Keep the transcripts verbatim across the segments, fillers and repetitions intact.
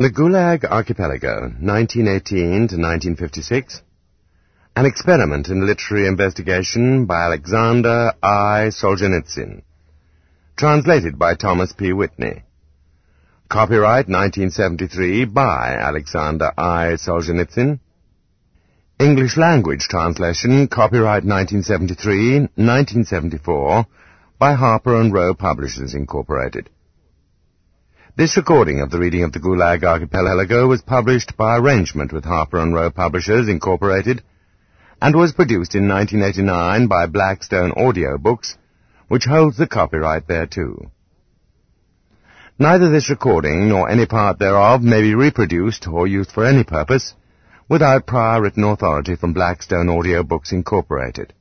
The Gulag Archipelago, nineteen eighteen to nineteen fifty-six. An experiment in literary investigation by Alexander I. Solzhenitsyn. Translated by Thomas P. Whitney. Copyright nineteen seventy-three by Alexander I. Solzhenitsyn. English language translation, copyright nineteen seventy-three, nineteen seventy-four, by Harper and Row Publishers, Incorporated. This recording of the reading of the Gulag Archipelago was published by arrangement with Harper and Row Publishers, Incorporated, and was produced in nineteen eighty-nine by Blackstone Audio Books, which holds the copyright thereto. Neither this recording nor any part thereof may be reproduced or used for any purpose without prior written authority from Blackstone Audio Books, Incorporated.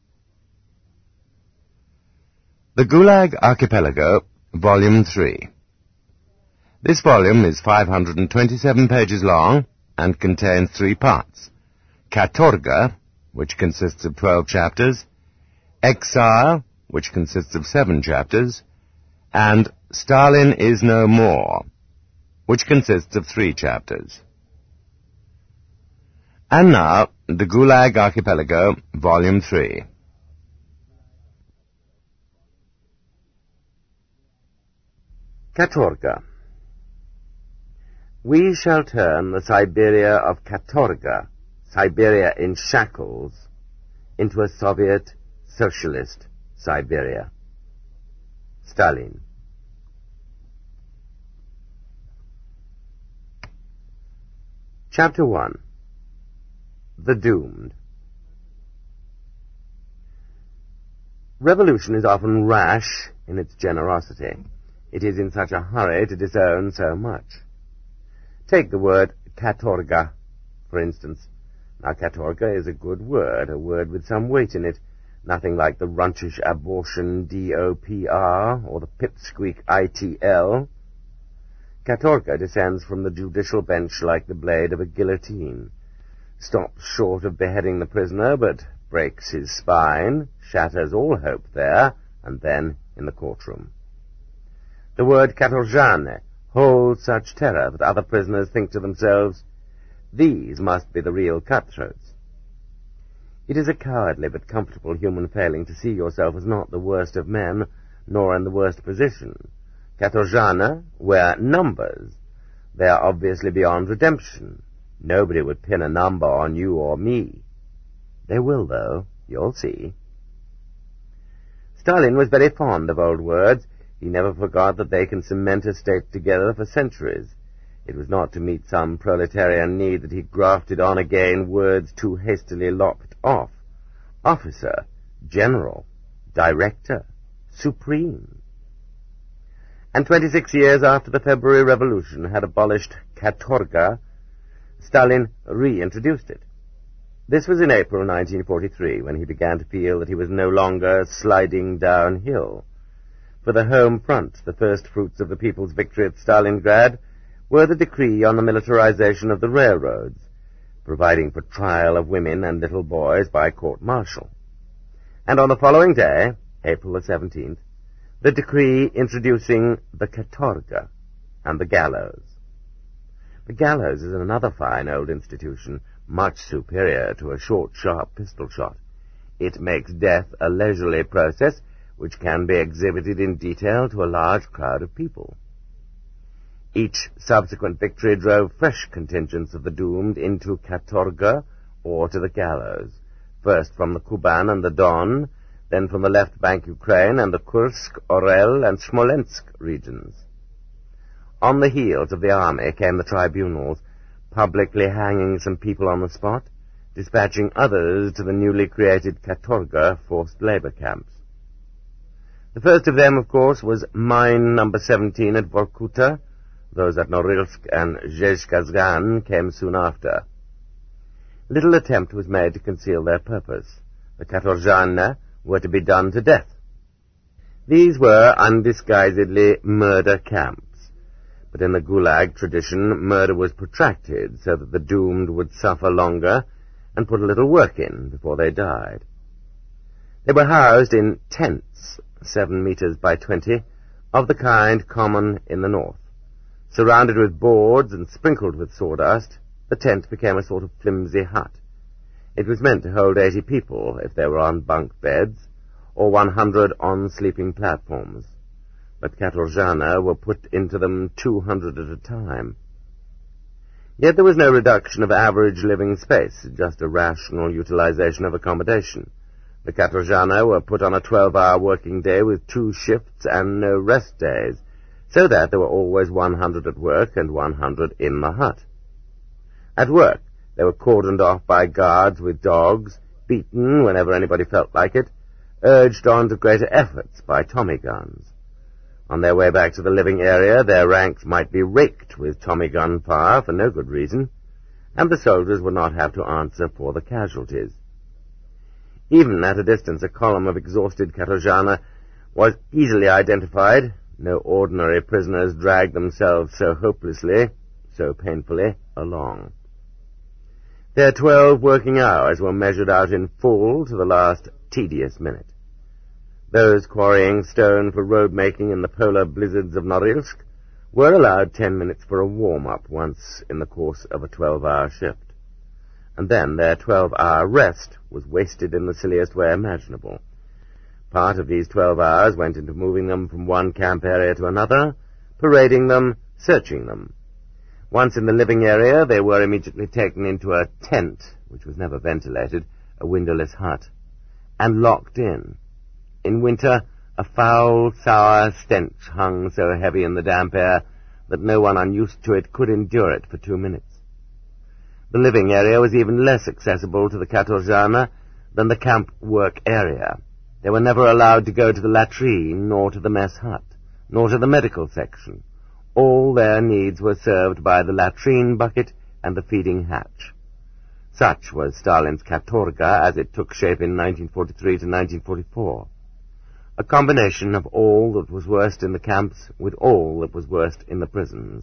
The Gulag Archipelago, Volume three. This volume is five hundred twenty-seven pages long and contains three parts: Katorga, which consists of twelve chapters; Exile, which consists of seven chapters; and Stalin is No More, which consists of three chapters. And now, the Gulag Archipelago, Volume three. Katorga. We shall turn the Siberia of Katorga, Siberia in shackles, into a Soviet socialist Siberia. Stalin. Chapter one. The Doomed. Revolution is often rash in its generosity. It is in such a hurry to disown so much. Take the word Katorga, for instance. Now, Katorga is a good word, a word with some weight in it, nothing like the runtish abortion D O P R or the pipsqueak I T L. Katorga descends from the judicial bench like the blade of a guillotine, stops short of beheading the prisoner, but breaks his spine, shatters all hope there, and then in the courtroom. The word Katorjane holds such terror that other prisoners think to themselves, these must be the real cutthroats. It is a cowardly but comfortable human failing to see yourself as not the worst of men, nor in the worst position. Katorjane were numbers. They are obviously beyond redemption. Nobody would pin a number on you or me. They will, though. You'll see. Stalin was very fond of old words. He never forgot that they can cement a state together for centuries. It was not to meet some proletarian need that he grafted on again words too hastily lopped off. Officer, general, director, supreme. And twenty-six years after the February Revolution had abolished Katorga, Stalin reintroduced it. This was in April nineteen forty-three, when he began to feel that he was no longer sliding downhill. For the home front, the first fruits of the people's victory at Stalingrad were the decree on the militarization of the railroads, providing for trial of women and little boys by court-martial. And on the following day, April the seventeenth, the decree introducing the Katorga and the gallows. The gallows is another fine old institution, much superior to a short, sharp pistol shot. It makes death a leisurely process, which can be exhibited in detail to a large crowd of people. Each subsequent victory drove fresh contingents of the doomed into Katorga or to the gallows, first from the Kuban and the Don, then from the left bank Ukraine and the Kursk, Orel, and Smolensk regions. On the heels of the army came the tribunals, publicly hanging some people on the spot, dispatching others to the newly created Katorga forced labor camps. The first of them, of course, was mine number seventeen at Vorkuta. Those at Norilsk and Zhezhkazgan came soon after. Little attempt was made to conceal their purpose. The Katorjane were to be done to death. These were undisguisedly murder camps, but in the Gulag tradition, murder was protracted so that the doomed would suffer longer and put a little work in before they died. They were housed in tents, seven meters by twenty, of the kind common in the north. Surrounded with boards and sprinkled with sawdust, the tent became a sort of flimsy hut. It was meant to hold eighty people if they were on bunk beds, or one hundred on sleeping platforms. But Katorjana were put into them two hundred at a time. Yet there was no reduction of average living space, just a rational utilization of accommodation. The Katorjana were put on a twelve-hour working day with two shifts and no rest days, so that there were always one hundred at work and one hundred in the hut. At work, they were cordoned off by guards with dogs, beaten whenever anybody felt like it, urged on to greater efforts by Tommy guns. On their way back to the living area, their ranks might be raked with Tommy gun fire for no good reason, and the soldiers would not have to answer for the casualties. Even at a distance, a column of exhausted Katorjana was easily identified. No ordinary prisoners dragged themselves so hopelessly, so painfully, along. Their twelve working hours were measured out in full to the last tedious minute. Those quarrying stone for road-making in the polar blizzards of Norilsk were allowed ten minutes for a warm-up once in the course of a twelve-hour shift. And then their twelve-hour rest was wasted in the silliest way imaginable. Part of these twelve hours went into moving them from one camp area to another, parading them, searching them. Once in the living area, they were immediately taken into a tent, which was never ventilated, a windowless hut, and locked in. In winter, a foul, sour stench hung so heavy in the damp air that no one unused to it could endure it for two minutes. The living area was even less accessible to the Katorjana than the camp work area. They were never allowed to go to the latrine, nor to the mess hut, nor to the medical section. All their needs were served by the latrine bucket and the feeding hatch. Such was Stalin's Katorga as it took shape in nineteen forty-three to nineteen forty-four. A combination of all that was worst in the camps with all that was worst in the prisons.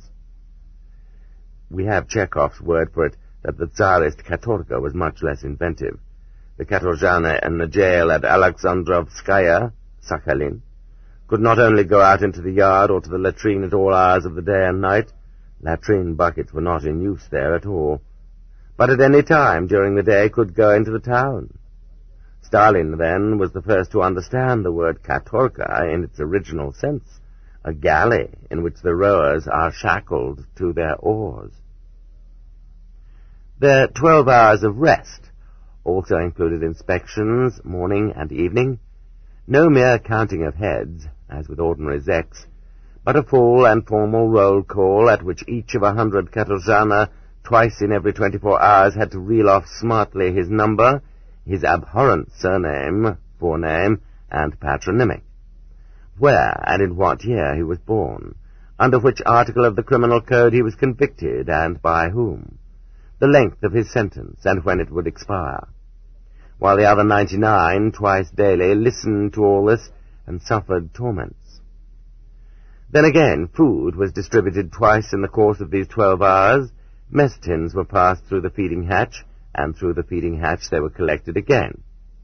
We have Chekhov's word for it that the Tsarist Katorga was much less inventive. The Katorjana in the jail at Alexandrovskaya, Sakhalin, could not only go out into the yard or to the latrine at all hours of the day and night. Latrine buckets were not in use there at all, but at any time during the day could go into the town. Stalin, then, was the first to understand the word Katorga in its original sense, a galley in which the rowers are shackled to their oars. Their twelve hours of rest also included inspections, morning and evening, no mere counting of heads, as with ordinary zeks, but a full and formal roll call at which each of a hundred Katorjana twice in every twenty-four hours had to reel off smartly his number, his abhorrent surname, forename, and patronymic, where and in what year he was born, under which article of the criminal code he was convicted, and by whom, the length of his sentence, and when it would expire, while the other ninety-nine, twice daily, listened to all this and suffered torments. Then again, food was distributed twice in the course of these twelve hours. Mess tins were passed through the feeding hatch, and through the feeding hatch they were collected again.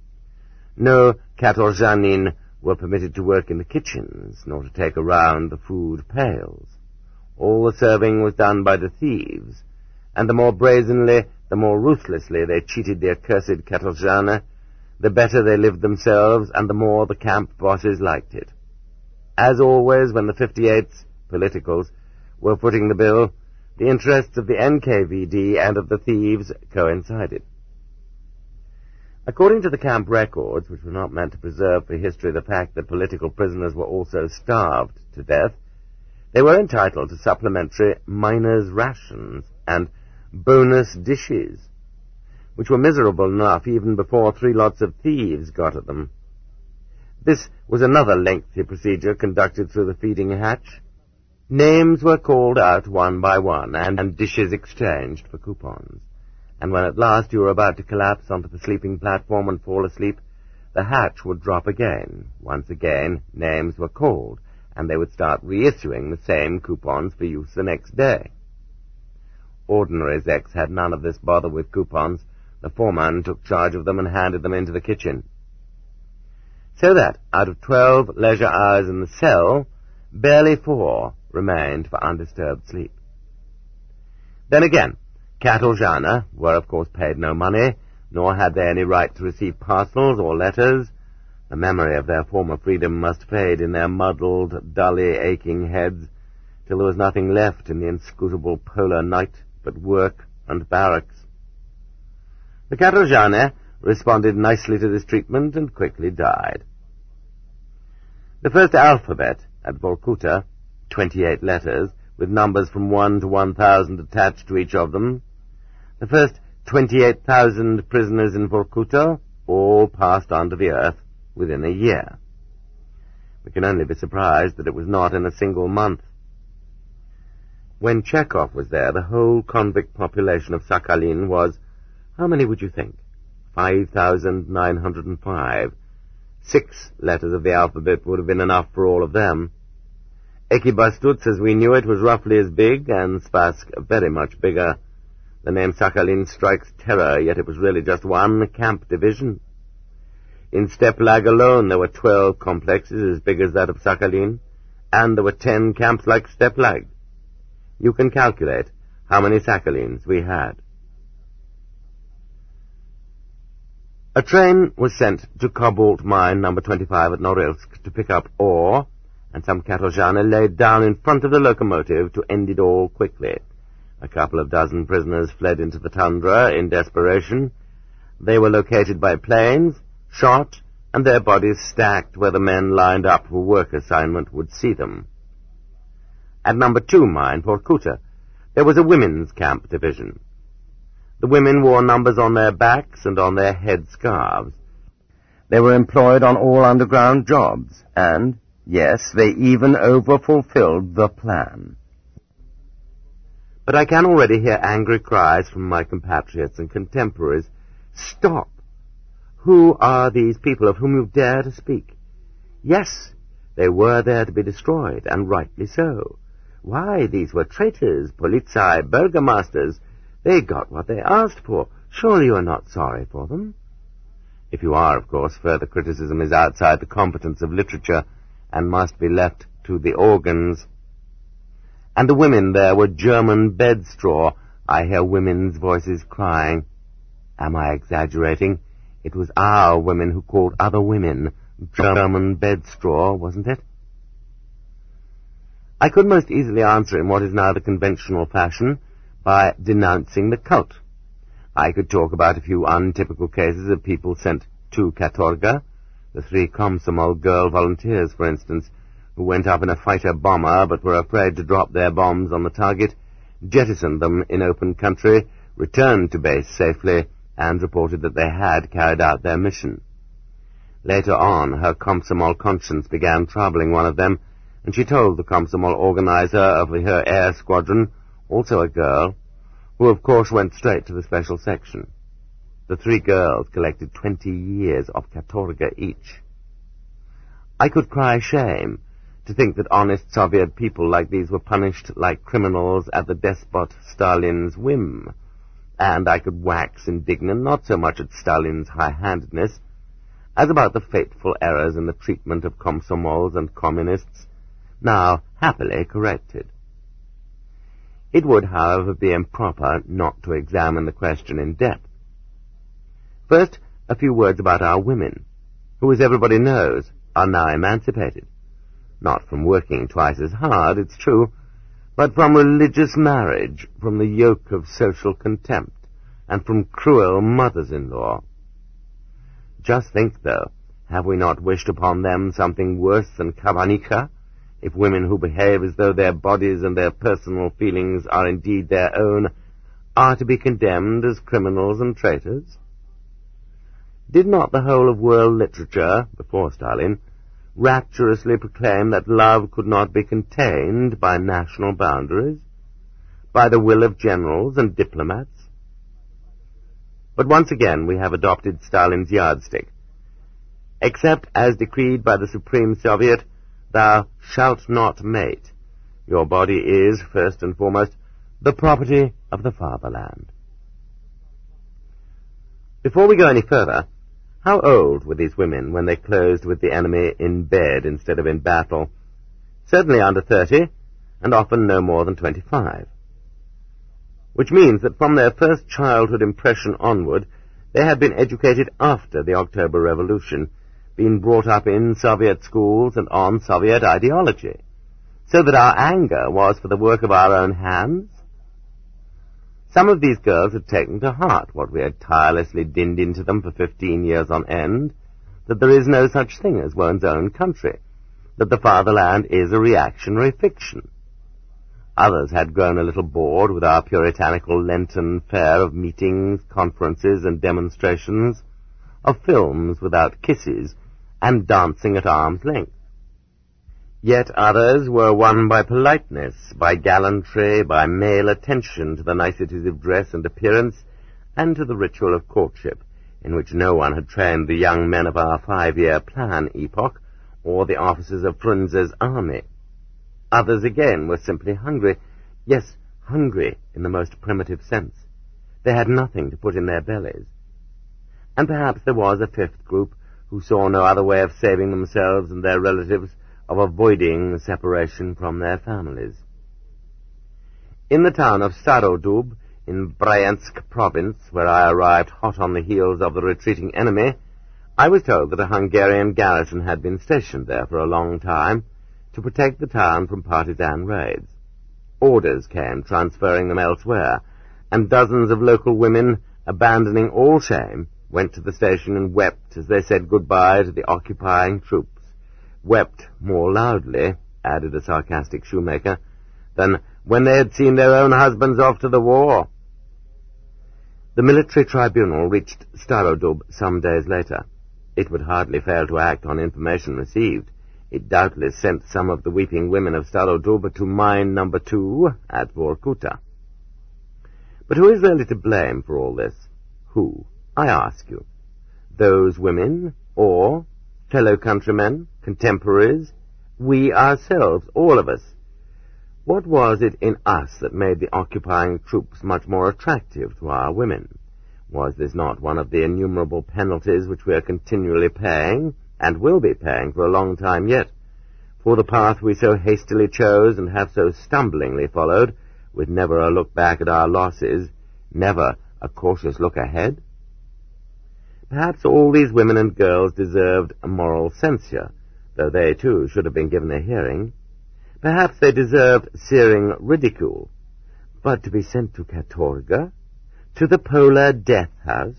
No Katorjanin were permitted to work in the kitchens, nor to take around the food pails. All the serving was done by the thieves, and the more brazenly, the more ruthlessly they cheated the accursed Katorjana, the better they lived themselves, and the more the camp bosses liked it. As always, when the fifty-eights, politicals, were footing the bill, the interests of the N K V D and of the thieves coincided. According to the camp records, which were not meant to preserve for history the fact that political prisoners were also starved to death, they were entitled to supplementary miners' rations and bonus dishes, which were miserable enough even before three lots of thieves got at them. This was another lengthy procedure conducted through the feeding hatch. Names were called out one by one, and, and dishes exchanged for coupons. And when at last you were about to collapse onto the sleeping platform and fall asleep, the hatch would drop again. Once again, names were called, and they would start reissuing the same coupons for use the next day. Ordinary zeks had none of this bother with coupons. The foreman took charge of them and handed them into the kitchen. So that, out of twelve leisure hours in the cell, barely four, remained for undisturbed sleep. Then again, Katorjana were of course paid no money, nor had they any right to receive parcels or letters. The memory of their former freedom must fade in their muddled, dully aching heads, till there was nothing left in the inscrutable polar night but work and barracks. The Katorjane responded nicely to this treatment and quickly died. The first alphabet at Vorkuta, twenty-eight letters, with numbers from one to one thousand attached to each of them, the first twenty-eight thousand prisoners in Vorkuta all passed on to the earth within a year. We can only be surprised that it was not in a single month. When Chekhov was there, the whole convict population of Sakhalin was, how many would you think? Five thousand nine hundred and five. Six letters of the alphabet would have been enough for all of them. Ekibastuts, as we knew it, was roughly as big, and Spassk very much bigger. The name Sakhalin strikes terror, yet it was really just one camp division. In Steplag alone there were twelve complexes as big as that of Sakhalin, and there were ten camps like Steplag. You can calculate how many Sakhalins we had. A train was sent to Cobalt Mine number twenty-five at Norilsk to pick up ore, and some Katorjane laid down in front of the locomotive to end it all quickly. A couple of dozen prisoners fled into the tundra in desperation. They were located by planes, shot, and their bodies stacked where the men lined up for work assignment would see them. At number two mine, Vorkuta, there was a women's camp division. The women wore numbers on their backs and on their head scarves. They were employed on all underground jobs, and, yes, they even overfulfilled the plan. But I can already hear angry cries from my compatriots and contemporaries. Stop! Who are these people of whom you dare to speak? Yes, they were there to be destroyed, and rightly so. Why, these were traitors, polizei, burgomasters. They got what they asked for. Surely you are not sorry for them? If you are, of course, further criticism is outside the competence of literature and must be left to the organs. And the women there were German bedstraw. I hear women's voices crying. Am I exaggerating? It was our women who called other women German bedstraw, wasn't it? I could most easily answer in what is now the conventional fashion by denouncing the cult. I could talk about a few untypical cases of people sent to Katorga, the three Komsomol girl volunteers, for instance, who went up in a fighter-bomber but were afraid to drop their bombs on the target, jettisoned them in open country, returned to base safely, and reported that they had carried out their mission. Later on, her Komsomol conscience began troubling one of them, and she told the Komsomol organizer of her air squadron, also a girl, who of course went straight to the special section. The three girls collected twenty years of Katorga each. I could cry shame to think that honest Soviet people like these were punished like criminals at the despot Stalin's whim, and I could wax indignant not so much at Stalin's high-handedness as about the fateful errors in the treatment of Komsomols and communists, now happily corrected. It would, however, be improper not to examine the question in depth. First, a few words about our women, who, as everybody knows, are now emancipated. Not from working twice as hard, it's true, but from religious marriage, from the yoke of social contempt, and from cruel mothers-in-law. Just think, though, have we not wished upon them something worse than Kavanika, if women who behave as though their bodies and their personal feelings are indeed their own are to be condemned as criminals and traitors? Did not the whole of world literature, before Stalin, rapturously proclaim that love could not be contained by national boundaries, by the will of generals and diplomats? But once again we have adopted Stalin's yardstick. Except as decreed by the Supreme Soviet, thou shalt not mate. Your body is, first and foremost, the property of the fatherland. Before we go any further, how old were these women when they closed with the enemy in bed instead of in battle? Certainly under thirty, and often no more than twenty-five. Which means that from their first childhood impression onward, they had been educated after the October Revolution, been brought up in Soviet schools and on Soviet ideology, so that our anger was for the work of our own hands. Some of these girls had taken to heart what we had tirelessly dinned into them for fifteen years on end, that there is no such thing as one's own country, that the fatherland is a reactionary fiction. Others had grown a little bored with our puritanical Lenten fare of meetings, conferences, and demonstrations, of films without kisses, and dancing at arm's length. Yet others were won by politeness, by gallantry, by male attention to the niceties of dress and appearance, and to the ritual of courtship, in which no one had trained the young men of our five-year plan epoch, or the officers of Frunze's army. Others again were simply hungry, yes, hungry in the most primitive sense. They had nothing to put in their bellies. And perhaps there was a fifth group who saw no other way of saving themselves and their relatives, of avoiding separation from their families. In the town of Starodub, in Bryansk province, where I arrived hot on the heels of the retreating enemy, I was told that a Hungarian garrison had been stationed there for a long time to protect the town from partisan raids. Orders came transferring them elsewhere, and dozens of local women, abandoning all shame, went to the station and wept as they said goodbye to the occupying troops. Wept more loudly, added a sarcastic shoemaker, than when they had seen their own husbands off to the war. The military tribunal reached Starodub some days later. It would hardly fail to act on information received. It doubtless sent some of the weeping women of Starodub to mine number two at Vorkuta. But who is really to blame for all this? Who, I ask you? Those women, or fellow countrymen, contemporaries, we ourselves, all of us? What was it in us that made the occupying troops much more attractive to our women? Was this not one of the innumerable penalties which we are continually paying, and will be paying for a long time yet, for the path we so hastily chose and have so stumblingly followed, with never a look back at our losses, never a cautious look ahead? Perhaps all these women and girls deserved a moral censure, though they too should have been given a hearing. Perhaps they deserved searing ridicule, but to be sent to Katorga, to the polar death house?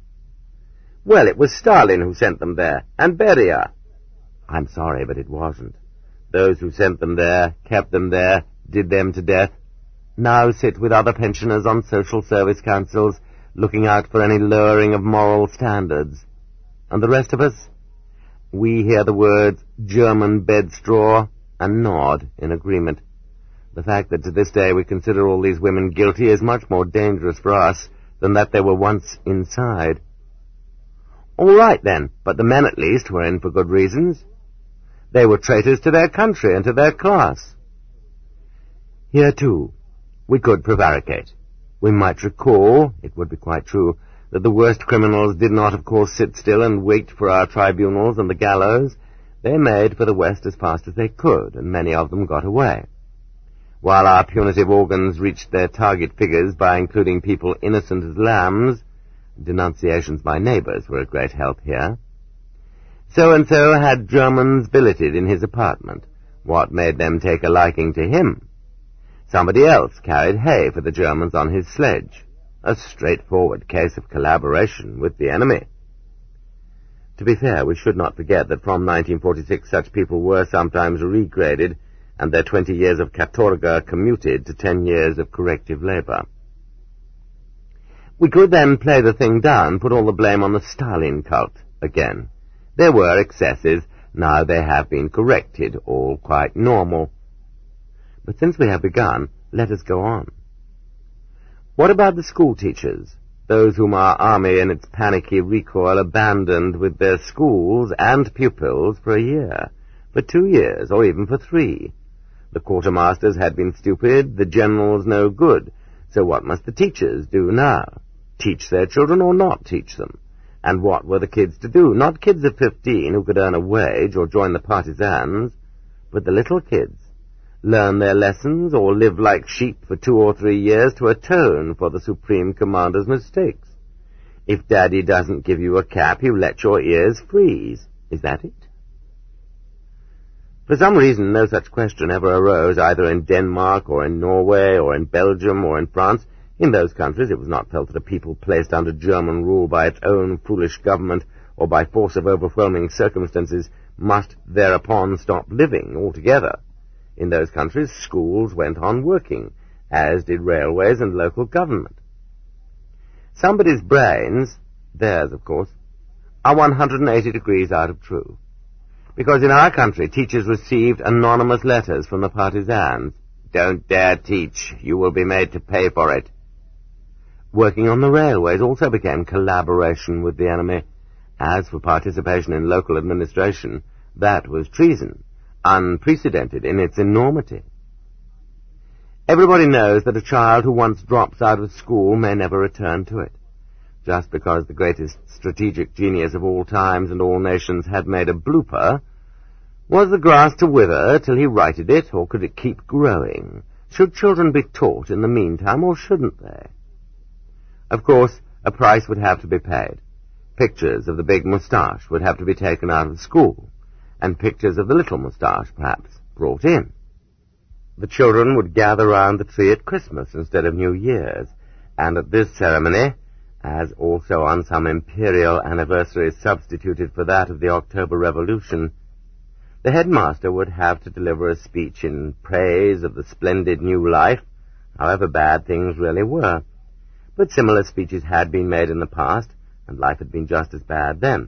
Well, it was Stalin who sent them there, and Beria. I'm sorry, but it wasn't. Those who sent them there, kept them there, did them to death, now sit with other pensioners on social service councils, looking out for any lowering of moral standards. And the rest of us? We hear the words German bedstraw and nod in agreement. The fact that to this day we consider all these women guilty is much more dangerous for us than that they were once inside. All right, then, but the men at least were in for good reasons. They were traitors to their country and to their class. Here, too, we could prevaricate. We might recall, it would be quite true, that the worst criminals did not, of course, sit still and wait for our tribunals and the gallows. They made for the West as fast as they could, and many of them got away. While our punitive organs reached their target figures by including people innocent as lambs, denunciations by neighbors were a great help here. So-and-so had Germans billeted in his apartment. What made them take a liking to him? Somebody else carried hay for the Germans on his sledge. A straightforward case of collaboration with the enemy. To be fair, we should not forget that from nineteen forty-six such people were sometimes regraded, and their twenty years of katorga commuted to ten years of corrective labor. We could then play the thing down, put all the blame on the Stalin cult again. There were excesses, now they have been corrected, all quite normal. But since we have begun, let us go on. What about the school teachers, those whom our army in its panicky recoil abandoned with their schools and pupils for a year, for two years, or even for three? The quartermasters had been stupid, the generals no good, so what must the teachers do now? Teach their children or not teach them? And what were the kids to do? Not kids of fifteen who could earn a wage or join the partisans, but the little kids, learn their lessons, or live like sheep for two or three years to atone for the Supreme Commander's mistakes. If Daddy doesn't give you a cap, you let your ears freeze. Is that it? For some reason, no such question ever arose, either in Denmark or in Norway or in Belgium or in France. In those countries it was not felt that a people placed under German rule by its own foolish government or by force of overwhelming circumstances must thereupon stop living altogether. In those countries schools went on working, as did railways and local government. Somebody's brains, theirs of course, are one hundred eighty degrees out of true. Because in our country teachers received anonymous letters from the partisans. Don't dare teach, you will be made to pay for it. Working on the railways also became collaboration with the enemy. As for participation in local administration, that was treason, unprecedented in its enormity. Everybody knows that a child who once drops out of school may never return to it. Just because the greatest strategic genius of all times and all nations had made a blooper, was the grass to wither till he righted it, or could it keep growing? Should children be taught in the meantime, or shouldn't they? Of course, a price would have to be paid. Pictures of the big moustache would have to be taken out of school, and pictures of the little moustache, perhaps, brought in. The children would gather round the tree at Christmas instead of New Year's, and at this ceremony, as also on some imperial anniversary substituted for that of the October Revolution, the headmaster would have to deliver a speech in praise of the splendid new life, however bad things really were. But similar speeches had been made in the past, and life had been just as bad then.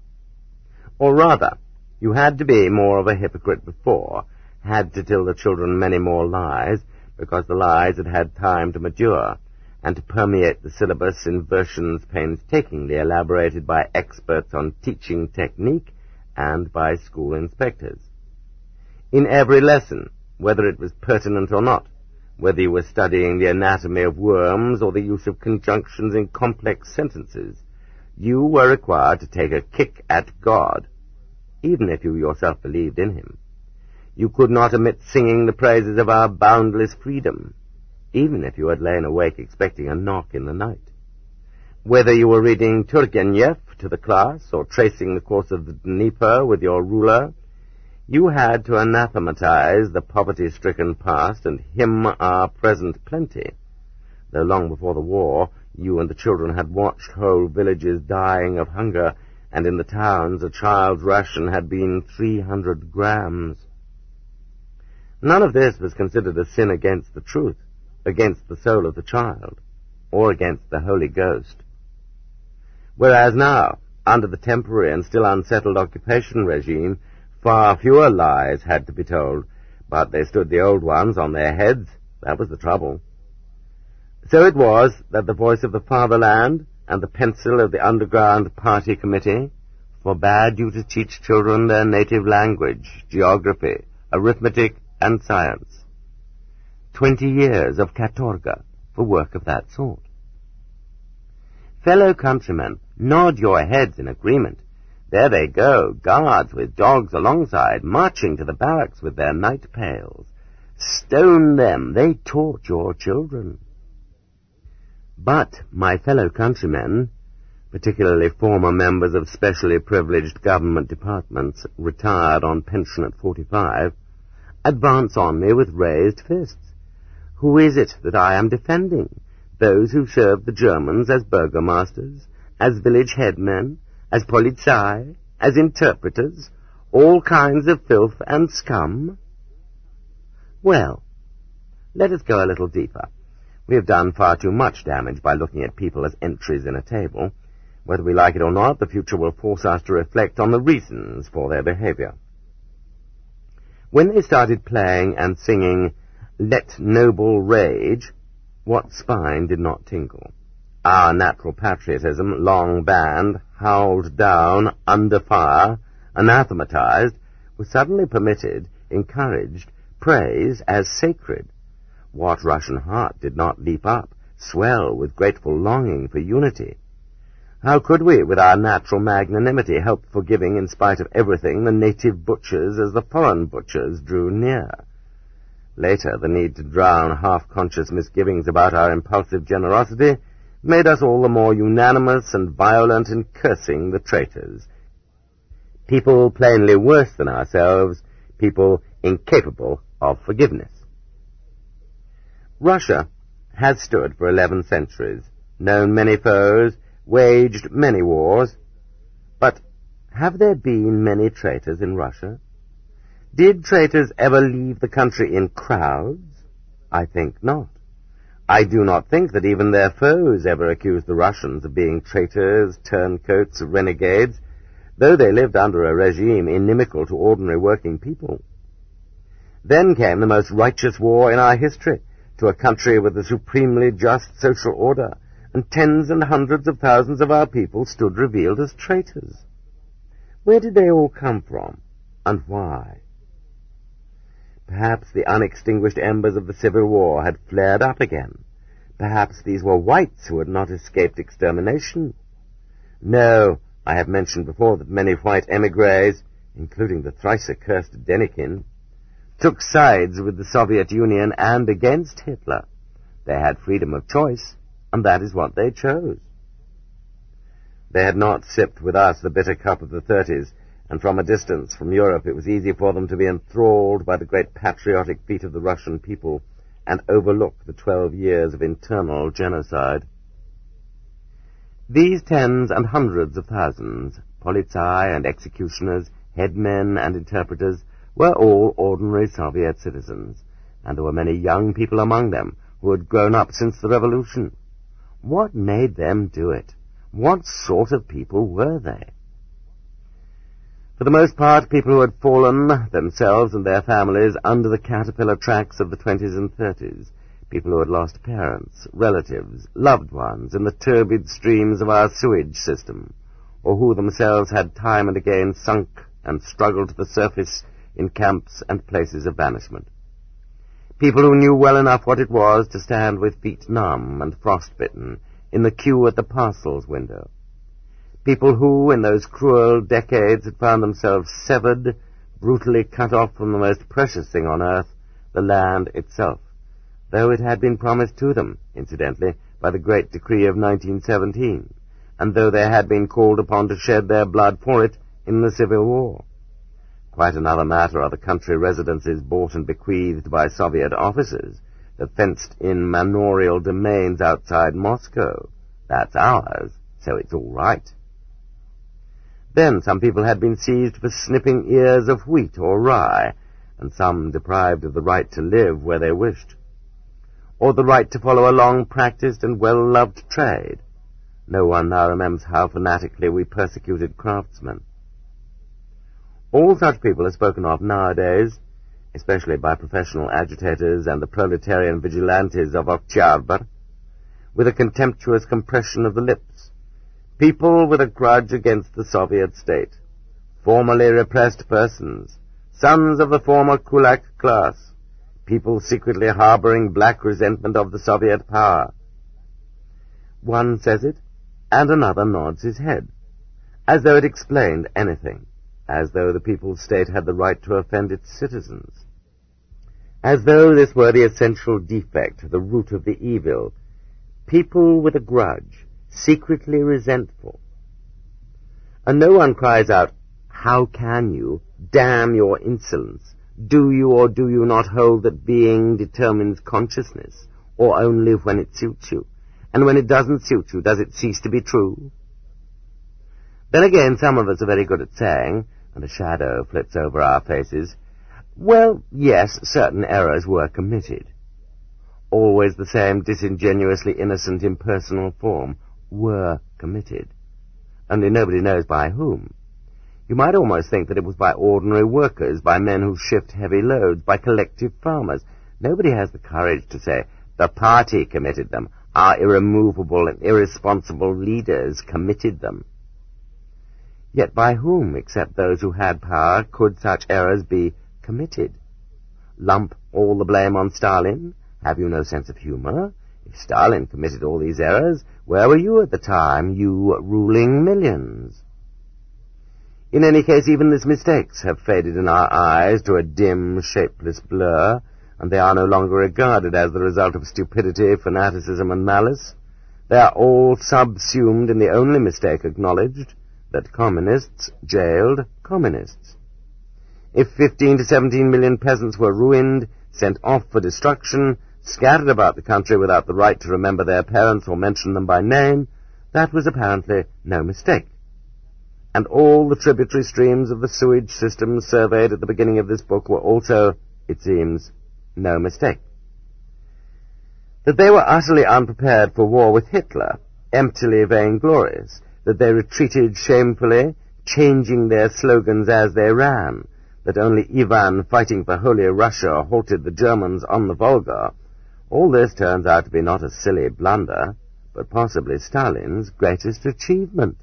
Or rather, you had to be more of a hypocrite before, had to tell the children many more lies, because the lies had had time to mature, and to permeate the syllabus in versions painstakingly elaborated by experts on teaching technique and by school inspectors. In every lesson, whether it was pertinent or not, whether you were studying the anatomy of worms or the use of conjunctions in complex sentences, you were required to take a kick at God, even if you yourself believed in him. You could not omit singing the praises of our boundless freedom, even if you had lain awake expecting a knock in the night. Whether you were reading Turgenev to the class or tracing the course of the Dnieper with your ruler, you had to anathematize the poverty-stricken past and hymn our present plenty, though long before the war you and the children had watched whole villages dying of hunger, and in the towns a child's ration had been three hundred grams. None of this was considered a sin against the truth, against the soul of the child, or against the Holy Ghost. Whereas now, under the temporary and still unsettled occupation regime, far fewer lies had to be told, but they stood the old ones on their heads. That was the trouble. So it was that the voice of the fatherland and the pencil of the underground party committee forbade you to teach children their native language, geography, arithmetic, and science. Twenty years of katorga for work of that sort. Fellow countrymen, nod your heads in agreement. There they go, guards with dogs alongside, marching to the barracks with their night pails. Stone them, they taught your children. But, my fellow countrymen, particularly former members of specially privileged government departments, retired on pension at forty-five, advance on me with raised fists. Who is it that I am defending? Those who served the Germans as burgomasters, as village headmen, as polizei, as interpreters, all kinds of filth and scum? Well, let us go a little deeper. We have done far too much damage by looking at people as entries in a table. Whether we like it or not, the future will force us to reflect on the reasons for their behavior. When they started playing and singing, "Let Noble Rage," what spine did not tingle? Our natural patriotism, long banned, howled down, under fire, anathematized, was suddenly permitted, encouraged, praised as sacred. What Russian heart did not leap up, swell with grateful longing for unity? How could we, with our natural magnanimity, help forgiving, in spite of everything, the native butchers as the foreign butchers drew near? Later, the need to drown half-conscious misgivings about our impulsive generosity made us all the more unanimous and violent in cursing the traitors. People plainly worse than ourselves, people incapable of forgiveness. Russia has stood for eleven centuries, known many foes, waged many wars. But have there been many traitors in Russia? Did traitors ever leave the country in crowds? I think not. I do not think that even their foes ever accused the Russians of being traitors, turncoats, renegades, though they lived under a regime inimical to ordinary working people. Then came the most righteous war in our history, to a country with a supremely just social order, and tens and hundreds of thousands of our people stood revealed as traitors. Where did they all come from, and why? Perhaps the unextinguished embers of the Civil War had flared up again. Perhaps these were whites who had not escaped extermination. No, I have mentioned before that many white emigres, including the thrice-accursed Denikin, took sides with the Soviet Union and against Hitler. They had freedom of choice, and that is what they chose. They had not sipped with us the bitter cup of the thirties, and from a distance from Europe it was easy for them to be enthralled by the great patriotic feat of the Russian people and overlook the twelve years of internal genocide. These tens and hundreds of thousands, polizei and executioners, headmen and interpreters, were all ordinary Soviet citizens, and there were many young people among them who had grown up since the revolution. What made them do it? What sort of people were they? For the most part, people who had fallen, themselves and their families, under the caterpillar tracks of the twenties and thirties, people who had lost parents, relatives, loved ones in the turbid streams of our sewage system, or who themselves had time and again sunk and struggled to the surface in camps and places of banishment. People who knew well enough what it was to stand with feet numb and frostbitten in the queue at the parcels window. People who, in those cruel decades, had found themselves severed, brutally cut off from the most precious thing on earth, the land itself, though it had been promised to them, incidentally, by the great decree of nineteen seventeen, and though they had been called upon to shed their blood for it in the Civil War. Quite another matter are the country residences bought and bequeathed by Soviet officers, the fenced-in manorial domains outside Moscow. That's ours, so it's all right. Then some people had been seized for snipping ears of wheat or rye, and some deprived of the right to live where they wished, or the right to follow a long-practiced and well-loved trade. No one now remembers how fanatically we persecuted craftsmen. All such people are spoken of nowadays, especially by professional agitators and the proletarian vigilantes of Oktyabr, with a contemptuous compression of the lips. People with a grudge against the Soviet state, formerly repressed persons, sons of the former Kulak class, people secretly harboring black resentment of the Soviet power. One says it, and another nods his head, as though it explained anything, as though the people's state had the right to offend its citizens, as though this were the essential defect, the root of the evil. People with a grudge, secretly resentful. And no one cries out, "How can you? Damn your insolence! Do you or do you not hold that being determines consciousness, or only when it suits you? And when it doesn't suit you, does it cease to be true?" Then again, some of us are very good at saying, and a shadow flits over our faces, "Well, yes, certain errors were committed." Always the same disingenuously innocent impersonal form, "were committed," only nobody knows by whom. You might almost think that it was by ordinary workers, by men who shift heavy loads, by collective farmers. Nobody has the courage to say, "The party committed them, our irremovable and irresponsible leaders committed them." Yet by whom, except those who had power, could such errors be committed? Lump all the blame on Stalin? Have you no sense of humor? If Stalin committed all these errors, where were you at the time, you ruling millions? In any case, even these mistakes have faded in our eyes to a dim, shapeless blur, and they are no longer regarded as the result of stupidity, fanaticism, and malice. They are all subsumed in the only mistake acknowledged, that communists jailed communists. If fifteen to seventeen million peasants were ruined, sent off for destruction, scattered about the country without the right to remember their parents or mention them by name, that was apparently no mistake. And all the tributary streams of the sewage system surveyed at the beginning of this book were also, it seems, no mistake. That they were utterly unprepared for war with Hitler, emptily vainglorious, that they retreated shamefully, changing their slogans as they ran, that only Ivan fighting for Holy Russia halted the Germans on the Volga, all this turns out to be not a silly blunder, but possibly Stalin's greatest achievement.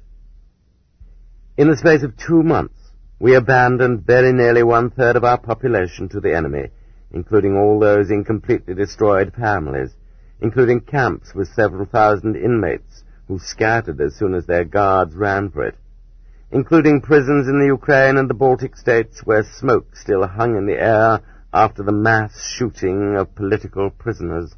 In the space of two months, we abandoned very nearly one-third of our population to the enemy, including all those incompletely destroyed families, including camps with several thousand inmates who scattered as soon as their guards ran for it, including prisons in the Ukraine and the Baltic states where smoke still hung in the air after the mass shooting of political prisoners.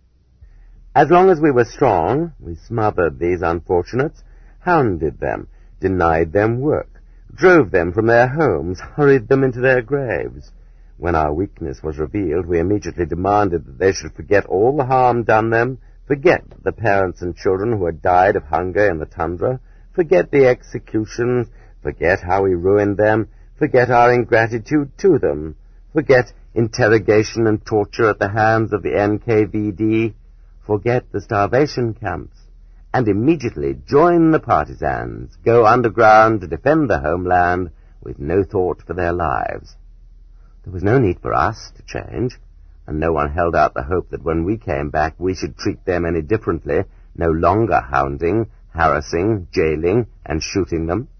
As long as we were strong, we smothered these unfortunates, hounded them, denied them work, drove them from their homes, hurried them into their graves. When our weakness was revealed, we immediately demanded that they should forget all the harm done them, forget the parents and children who had died of hunger in the tundra, forget the executions, forget how we ruined them, forget our ingratitude to them, forget interrogation and torture at the hands of the N K V D, forget the starvation camps, and immediately join the partisans, go underground to defend the homeland with no thought for their lives. There was no need for us to change, and no one held out the hope that when we came back we should treat them any differently, no longer hounding, harassing, jailing, and shooting them.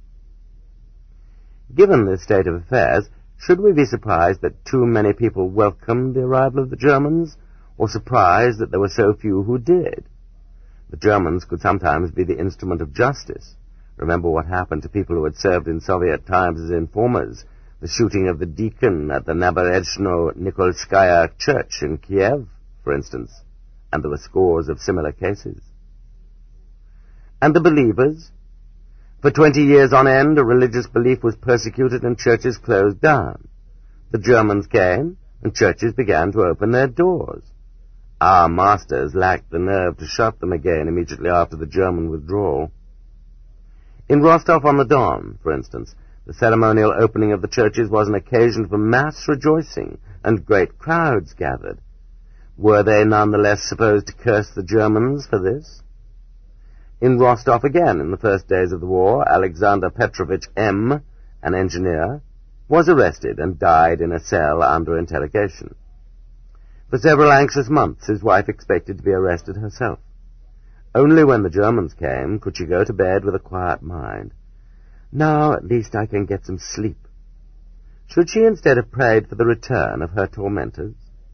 Given this state of affairs, should we be surprised that too many people welcomed the arrival of the Germans, or surprised that there were so few who did? The Germans could sometimes be the instrument of justice. Remember what happened to people who had served in Soviet times as informers, the shooting of the deacon at the Naberezhno-Nikolskaya church in Kiev, for instance, and there were scores of similar cases. And the believers? For twenty years on end, a religious belief was persecuted and churches closed down. The Germans came, and churches began to open their doors. Our masters lacked the nerve to shut them again immediately after the German withdrawal. In Rostov-on-the-Don, for instance, the ceremonial opening of the churches was an occasion for mass rejoicing, and great crowds gathered. Were they nonetheless supposed to curse the Germans for this? In Rostov again, in the first days of the war, Alexander Petrovich M., an engineer, was arrested and died in a cell under interrogation. For several anxious months his wife expected to be arrested herself. Only when the Germans came could she go to bed with a quiet mind. Now at least I can get some sleep. Should she instead have prayed for the return of her tormentors?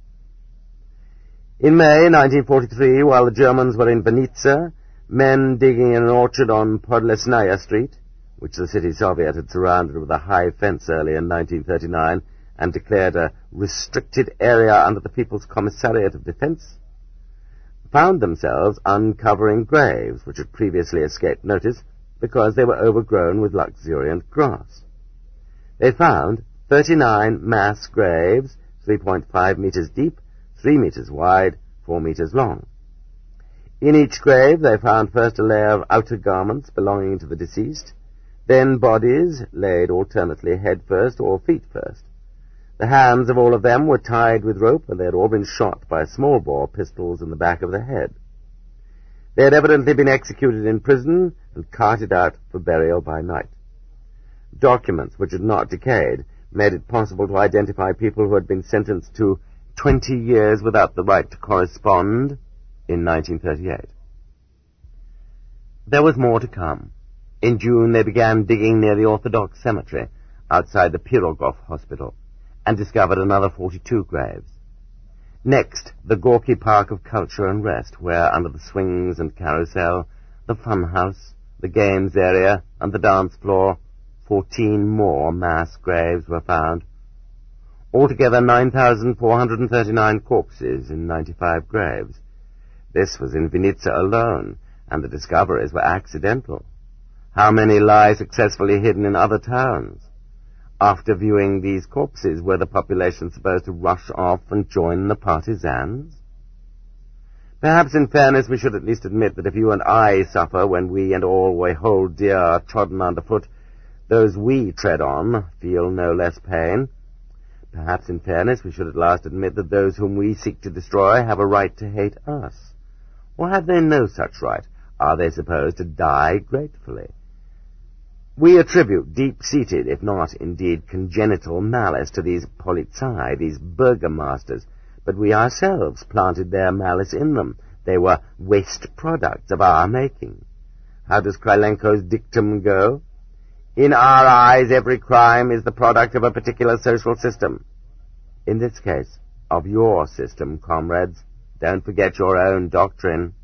In May nineteen forty-three, while the Germans were in Vinitsa, men digging in an orchard on Podlesnaya Street, which the city Soviet had surrounded with a high fence early in nineteen thirty-nine and declared a restricted area under the People's Commissariat of Defense, found themselves uncovering graves which had previously escaped notice because they were overgrown with luxuriant grass. They found thirty-nine mass graves, three point five meters deep, three meters wide, four meters long. In each grave they found first a layer of outer garments belonging to the deceased, then bodies laid alternately head first or feet first. The hands of all of them were tied with rope, and they had all been shot by small-bore pistols in the back of the head. They had evidently been executed in prison and carted out for burial by night. Documents which had not decayed made it possible to identify people who had been sentenced to twenty years without the right to correspond in nineteen thirty-eight. There was more to come. In June they began digging near the Orthodox cemetery outside the Pirogov hospital and discovered another forty-two graves. Next, the Gorky Park of Culture and Rest, where under the swings and carousel, the fun house, the games area, and the dance floor, fourteen more mass graves were found. Altogether nine thousand four hundred thirty-nine corpses in ninety-five graves. This was in Vinnitsa alone, and the discoveries were accidental. How many lie successfully hidden in other towns? After viewing these corpses, were the population supposed to rush off and join the partisans? Perhaps in fairness we should at least admit that if you and I suffer when we and all we hold dear are trodden underfoot, those we tread on feel no less pain. Perhaps in fairness we should at last admit that those whom we seek to destroy have a right to hate us. Or have they no such right? Are they supposed to die gratefully? We attribute deep-seated, if not indeed congenital, malice to these polizei, these burgomasters, but we ourselves planted their malice in them. They were waste products of our making. How does Krylenko's dictum go? In our eyes, every crime is the product of a particular social system. In this case, of your system, comrades. Don't forget your own doctrine.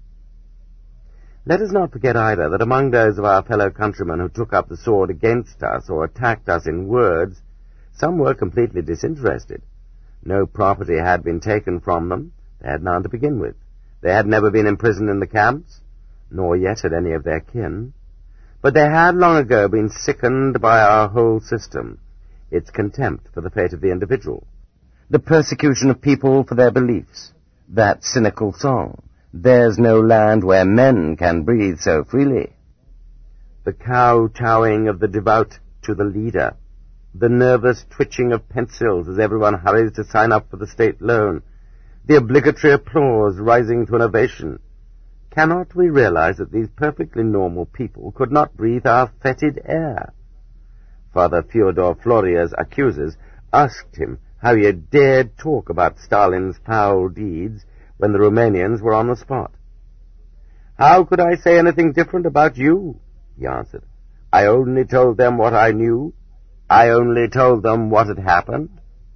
Let us not forget either that among those of our fellow countrymen who took up the sword against us or attacked us in words, some were completely disinterested. No property had been taken from them. They had none to begin with. They had never been imprisoned in the camps, nor yet had any of their kin. But they had long ago been sickened by our whole system, its contempt for the fate of the individual, the persecution of people for their beliefs, that cynical song, "There's no land where men can breathe so freely," the kowtowing of the devout to the leader, the nervous twitching of pencils as everyone hurries to sign up for the state loan, the obligatory applause rising to an ovation. Cannot we realize that these perfectly normal people could not breathe our fetid air? Father Fyodor Floria's accusers asked him how he had dared talk about Stalin's foul deeds when the Romanians were on the spot. "How could I say anything different about you?" he answered. "I only told them what I knew. I only told them what had happened."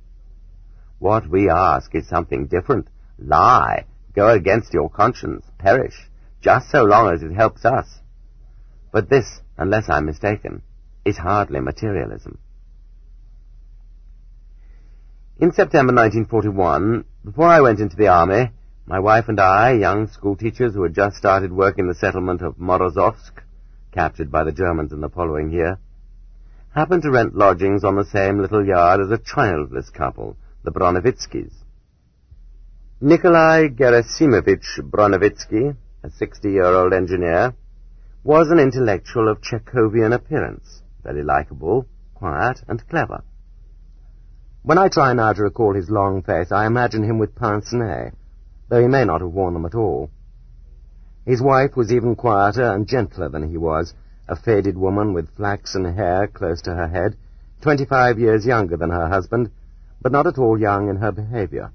What we ask is something different. Lie, go against your conscience, perish, just so long as it helps us. But this, unless I'm mistaken, is hardly materialism. In September nineteen forty-one, before I went into the army, my wife and I, young schoolteachers who had just started work in the settlement of Morozovsk, captured by the Germans in the following year, happened to rent lodgings on the same little yard as a childless couple, the Bronovitskys. Nikolai Gerasimovich Bronovitsky, a sixty-year-old engineer, was an intellectual of Chekhovian appearance, very likable, quiet, and clever. When I try now to recall his long face, I imagine him with pince-nez, though he may not have worn them at all. His wife was even quieter and gentler than he was, a faded woman with flaxen hair close to her head, twenty-five years younger than her husband, but not at all young in her behavior.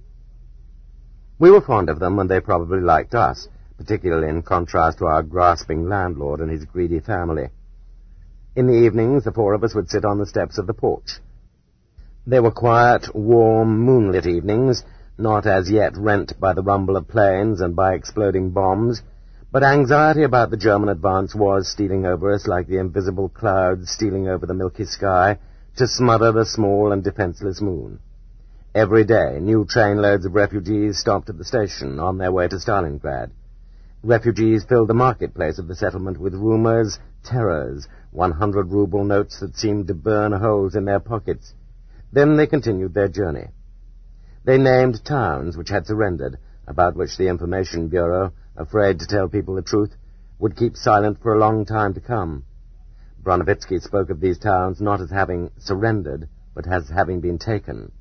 We were fond of them, and they probably liked us, particularly in contrast to our grasping landlord and his greedy family. In the evenings, the four of us would sit on the steps of the porch. They were quiet, warm, moonlit evenings, not as yet rent by the rumble of planes and by exploding bombs, but anxiety about the German advance was stealing over us like the invisible clouds stealing over the milky sky to smother the small and defenseless moon. Every day, new trainloads of refugees stopped at the station on their way to Stalingrad. Refugees filled the marketplace of the settlement with rumors, terrors, one hundred ruble notes that seemed to burn holes in their pockets. Then they continued their journey. They named towns which had surrendered, about which the Information Bureau, afraid to tell people the truth, would keep silent for a long time to come. Bronovitsky spoke of these towns not as having surrendered, but as having been taken.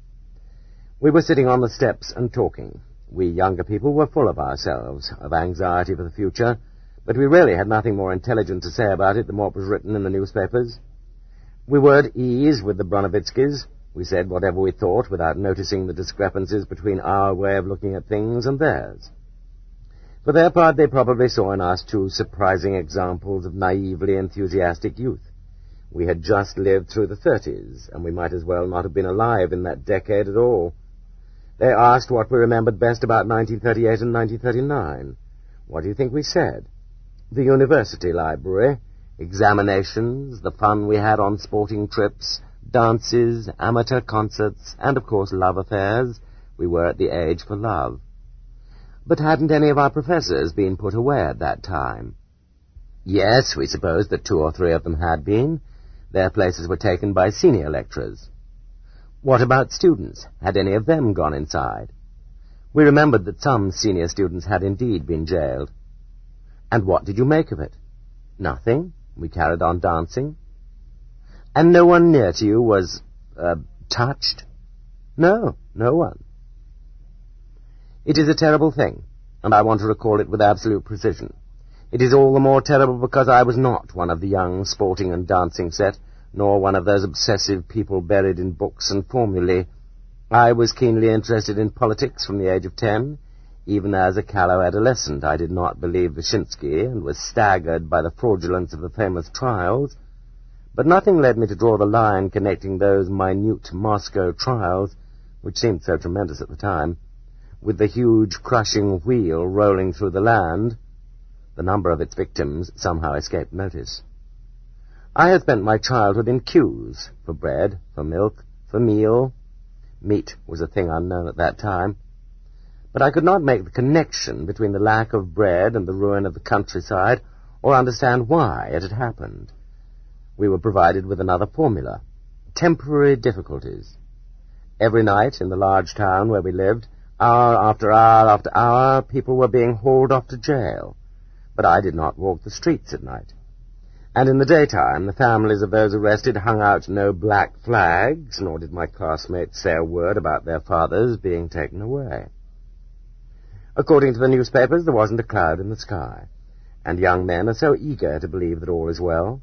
We were sitting on the steps and talking. We younger people were full of ourselves, of anxiety for the future, but we really had nothing more intelligent to say about it than what was written in the newspapers. We were at ease with the Bronovitskys. We said whatever we thought without noticing the discrepancies between our way of looking at things and theirs. For their part, they probably saw in us two surprising examples of naively enthusiastic youth. We had just lived through the thirties, and we might as well not have been alive in that decade at all. They asked what we remembered best about nineteen thirty-eight and nineteen thirty-nine. What do you think we said? The university library, examinations, the fun we had on sporting trips, dances, amateur concerts, and, of course, love affairs. We were at the age for love. But hadn't any of our professors been put away at that time? Yes, we supposed that two or three of them had been. Their places were taken by senior lecturers. What about students? Had any of them gone inside? We remembered that some senior students had indeed been jailed. And what did you make of it? Nothing. We carried on dancing. And no one near to you was, uh, touched? No, no one. It is a terrible thing, and I want to recall it with absolute precision. It is all the more terrible because I was not one of the young sporting and dancing set, nor one of those obsessive people buried in books and formulae. I was keenly interested in politics from the age of ten. Even as a callow adolescent, I did not believe Wyszynski and was staggered by the fraudulence of the famous trials. But nothing led me to draw the line connecting those minute Moscow trials, which seemed so tremendous at the time, with the huge crushing wheel rolling through the land. The number of its victims somehow escaped notice. I had spent my childhood in queues for bread, for milk, for meal. Meat was a thing unknown at that time. But I could not make the connection between the lack of bread and the ruin of the countryside, or understand why it had happened. We were provided with another formula: temporary difficulties. Every night in the large town where we lived, hour after hour after hour, people were being hauled off to jail. But I did not walk the streets at night. And in the daytime, the families of those arrested hung out no black flags, nor did my classmates say a word about their fathers being taken away. According to the newspapers, there wasn't a cloud in the sky, and young men are so eager to believe that all is well.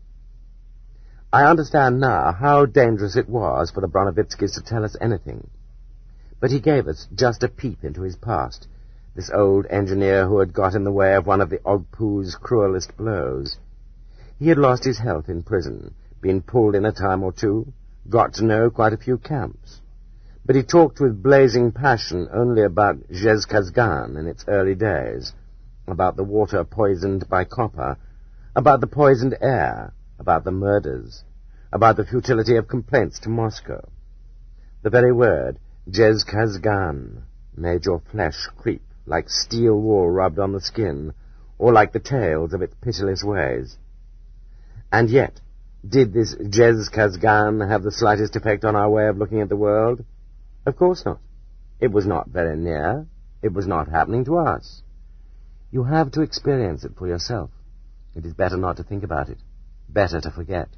I understand now how dangerous it was for the Bronowitskis to tell us anything. But he gave us just a peep into his past, this old engineer who had got in the way of one of the Ogpu's cruelest blows. He had lost his health in prison, been pulled in a time or two, got to know quite a few camps. But he talked with blazing passion only about Zhezkazgan in its early days, about the water poisoned by copper, about the poisoned air, about the murders, about the futility of complaints to Moscow. The very word, Zhezkazgan, made your flesh creep like steel wool rubbed on the skin, or like the tales of its pitiless ways. And yet, did this Zhezkazgan have the slightest effect on our way of looking at the world? Of course not. It was not very near. It was not happening to us. You have to experience it for yourself. It is better not to think about it. Better to forget.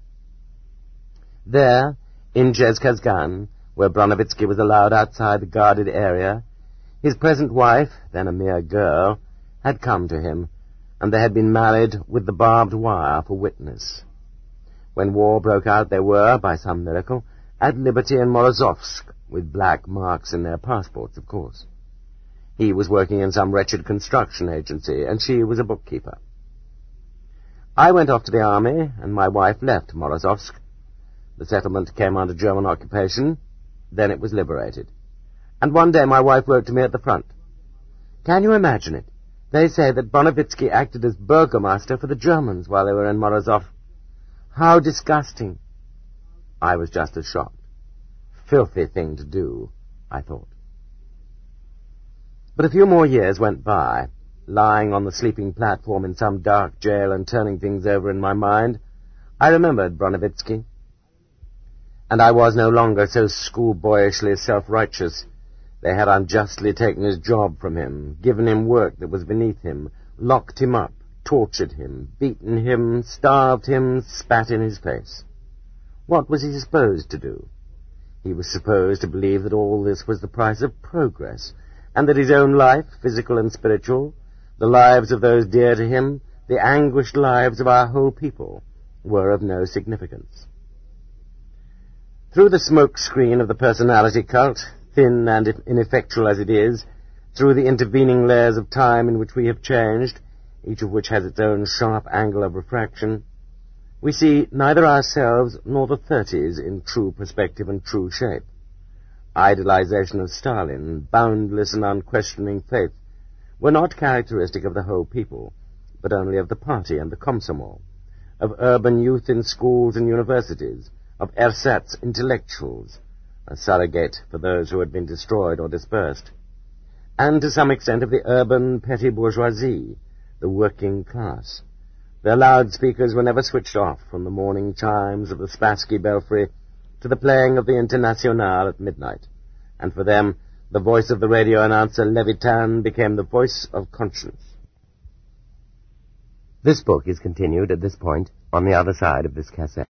There, in Zhezkazgan, where Bronowitsky was allowed outside the guarded area, his present wife, then a mere girl, had come to him, and they had been married with the barbed wire for witness. When war broke out, they were, by some miracle, at liberty in Morozovsk, with black marks in their passports, of course. He was working in some wretched construction agency, and she was a bookkeeper. I went off to the army, and my wife left Morozovsk. The settlement came under German occupation. Then it was liberated. And one day my wife wrote to me at the front. Can you imagine it? They say that Bronowitsky acted as burgomaster for the Germans while they were in Morozov. How disgusting. I was just as shocked. Filthy thing to do, I thought. But a few more years went by. Lying on the sleeping platform in some dark jail and turning things over in my mind, I remembered Bronowitsky. And I was no longer so schoolboyishly self-righteous. They had unjustly taken his job from him, given him work that was beneath him, locked him up, tortured him, beaten him, starved him, spat in his face. What was he supposed to do? He was supposed to believe that all this was the price of progress, and that his own life, physical and spiritual, the lives of those dear to him, the anguished lives of our whole people, were of no significance. Through the smoke screen of the personality cult, thin and ineffectual as it is, through the intervening layers of time in which we have changed, each of which has its own sharp angle of refraction, we see neither ourselves nor the thirties in true perspective and true shape. Idolization of Stalin, boundless and unquestioning faith, were not characteristic of the whole people, but only of the party and the Komsomol, of urban youth in schools and universities, of ersatz intellectuals, a surrogate for those who had been destroyed or dispersed, and to some extent of the urban petty bourgeoisie, the working class. Their loudspeakers were never switched off from the morning chimes of the Spassky Belfry to the playing of the Internationale at midnight, and for them the voice of the radio announcer Levitan became the voice of conscience. This book is continued at this point on the other side of this cassette.